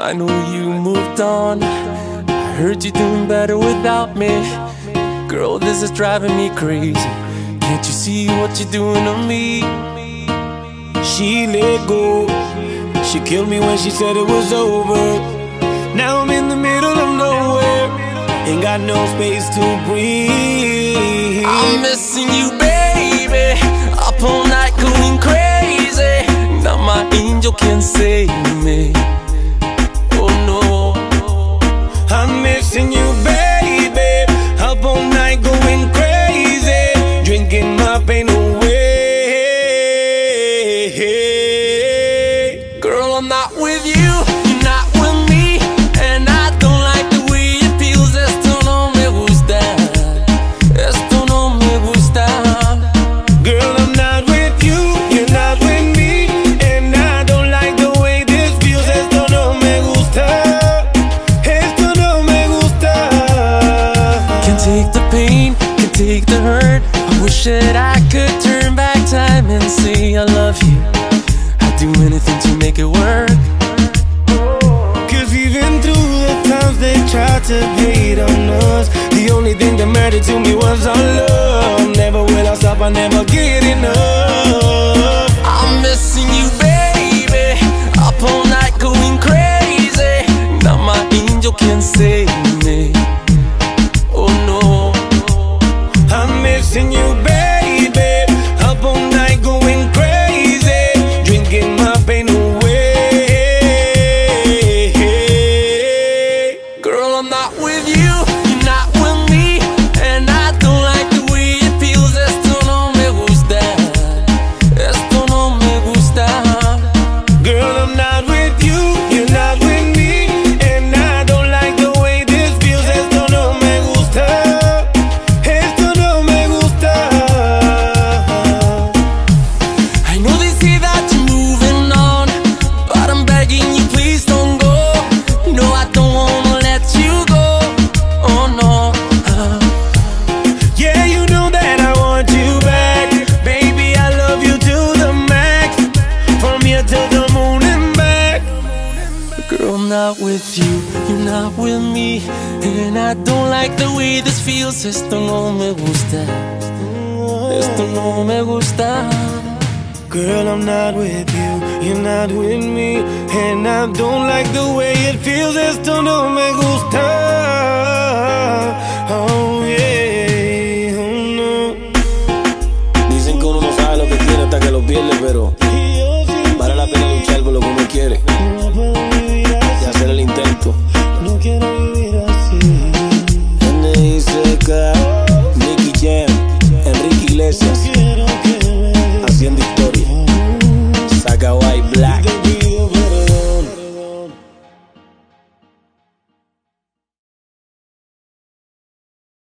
I know you moved on. I heard you're doing better without me. Girl, this is driving me crazy. Can't you see what you're doing to me? She let go. She killed me when she said it was over. Now I'm in the middle of nowhere. Ain't got no space to breathe. I'm missing you, baby. Up all night going crazy. Now my angel can't save me. Oh no. I'm missing you, baby. Up all night going crazy, drinking my pain away. Girl, I'm not with you, you're not with me, and I don't like the way it feels. Esto no me gusta. Esto no me gusta. Girl, I'm not with you, you're not with me, and I don't like the way this feels. Esto no me gusta. Esto no me gusta. Can't take the pain, can't take the hurt. I wish that I could turn back time and say I love you. I'd do anything to make it work. Cause even through the times they tried to hate on us, the only thing that mattered to me was our love. Never will I stop, I never get enough. I'm missing you, baby. Up all night going crazy. Now my angel can't save me. Oh no. I'm missing you, baby. Up all night going crazy, drinking my pain away. Girl, I'm not with you, you're not with me, and I don't like the way it feels. Esto no me gusta. Esto no me gusta. Girl, I'm not with you, you're not with me, and I don't like the way this feels. Esto no me gusta. Esto no me gusta. I know they say that you're moving on, but I'm begging you, please don't go. No, I don't wanna let you go. Oh no. Yeah, you know that I want you back. Baby, I love you to the max. From here to the moon and back. Girl, I'm not with you, you're not with me, and I don't like the way this feels. Esto no me gusta. Esto no me gusta. Girl, I'm not with you, you're not with me, and I don't like the way it feels. Esto no me gusta. Oh yeah, oh no. Dicen que uno no sabe lo que tiene hasta que lo pierde, pero vale la pena luchar por lo que uno quiere y hacer el intento. No quiero vivir así. N.I.C.K, Nicky Jam, Enrique Iglesias, haciendo historia. Saca White Black.